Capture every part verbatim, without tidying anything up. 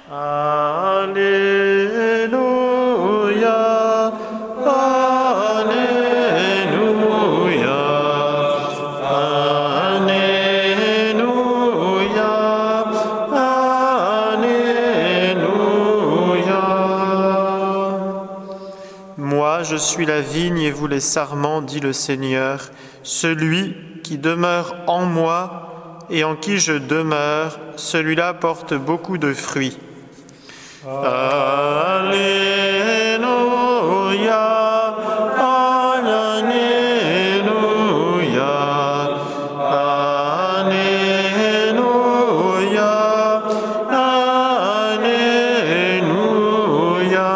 Alléluia, Alléluia, Alléluia, Alléluia. Moi, je suis la vigne et vous les sarments, dit le Seigneur. Celui qui demeure en moi et en qui je demeure, celui-là porte beaucoup de fruits. Alléluia, Alléluia, Alléluia, Alléluia.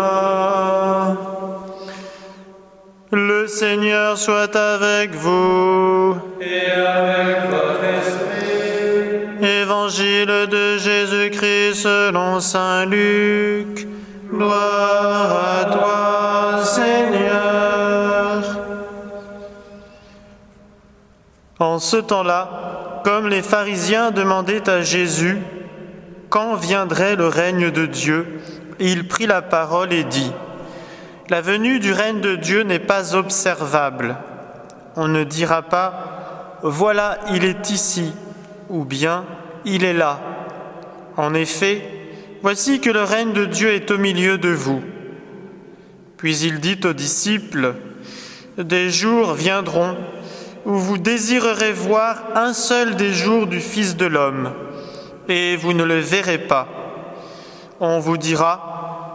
Le Seigneur soit avec vous. Et avec votre esprit. Évangile de Jésus-Christ selon saint Luc. Gloire à toi, Seigneur. En ce temps-là, comme les pharisiens demandaient à Jésus quand viendrait le règne de Dieu, il prit la parole et dit : La venue du règne de Dieu n'est pas observable. On ne dira pas : Voilà, il est ici, ou bien il est là. En effet, voici que le règne de Dieu est au milieu de vous. Puis il dit aux disciples : Des jours viendront où vous désirerez voir un seul des jours du Fils de l'homme, et vous ne le verrez pas. On vous dira :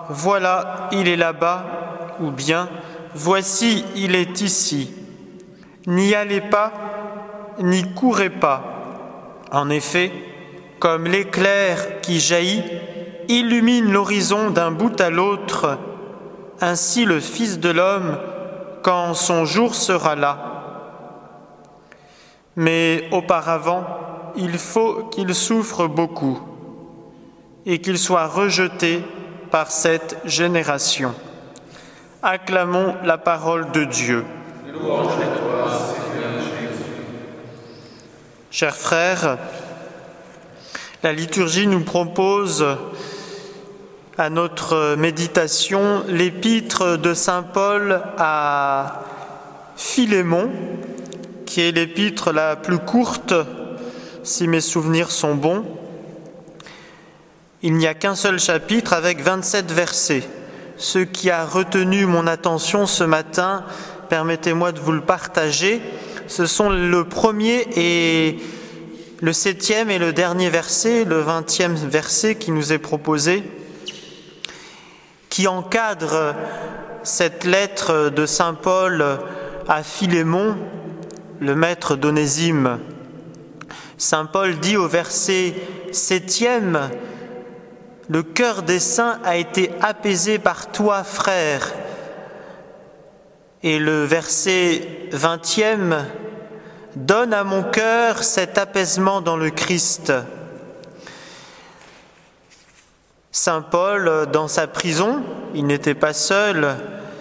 Voilà, il est là-bas, ou bien voici, il est ici. N'y allez pas, n'y courez pas. En effet, comme l'éclair qui jaillit, illumine l'horizon d'un bout à l'autre, ainsi le Fils de l'homme, quand son jour sera là. Mais auparavant, il faut qu'il souffre beaucoup et qu'il soit rejeté par cette génération. Acclamons la parole de Dieu. Louange à toi, Seigneur Jésus. Chers frères, la liturgie nous propose à notre méditation l'épître de saint Paul à Philémon, qui est l'épître la plus courte, si mes souvenirs sont bons. Il n'y a qu'un seul chapitre avec vingt-sept versets. Ce qui a retenu mon attention ce matin, permettez-moi de vous le partager, ce sont le premier et le septième et le dernier verset, le vingtième verset qui nous est proposé, qui encadre cette lettre de saint Paul à Philémon, le maître d'Onésime. Saint Paul dit au verset septième : Le cœur des saints a été apaisé par toi, frère. Et le verset vingtième : Donne à mon cœur cet apaisement dans le Christ. Saint Paul, dans sa prison, il n'était pas seul,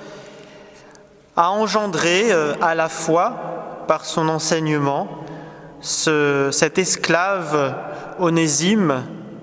a engendré à la fois, par son enseignement, ce, cet esclave Onésime.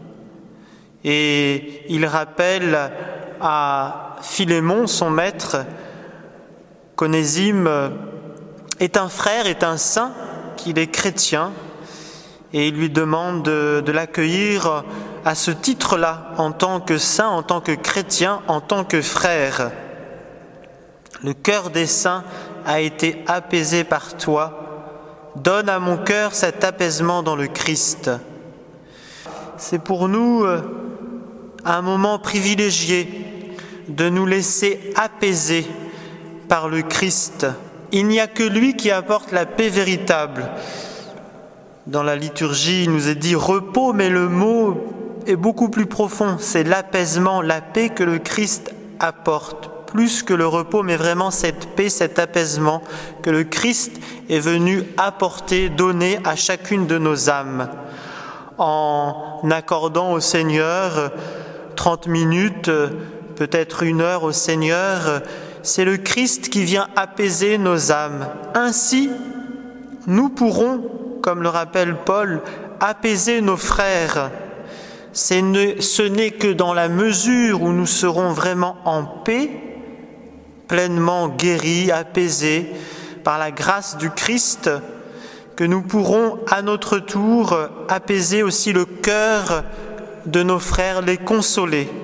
Et il rappelle à Philémon, son maître, qu'Onésime est un frère, est un saint, qu'il est chrétien, et il lui demande de, de l'accueillir à ce titre-là, en tant que saint, en tant que chrétien, en tant que frère. Le cœur des saints a été apaisé par toi. Donne à mon cœur cet apaisement dans le Christ. C'est pour nous un moment privilégié de nous laisser apaiser par le Christ. Il n'y a que lui qui apporte la paix véritable. Dans la liturgie, il nous est dit repos, mais le mot est beaucoup plus profond. C'est l'apaisement, la paix que le Christ apporte. Plus que le repos, mais vraiment cette paix, cet apaisement que le Christ est venu apporter, donner à chacune de nos âmes. En accordant au Seigneur trente minutes, peut-être une heure au Seigneur, c'est le Christ qui vient apaiser nos âmes. Ainsi, nous pourrons, comme le rappelle Paul, apaiser nos frères. c'est ne, ce n'est que dans la mesure où nous serons vraiment en paix, pleinement guéris, apaisés par la grâce du Christ, que nous pourrons à notre tour apaiser aussi le cœur de nos frères, les consoler.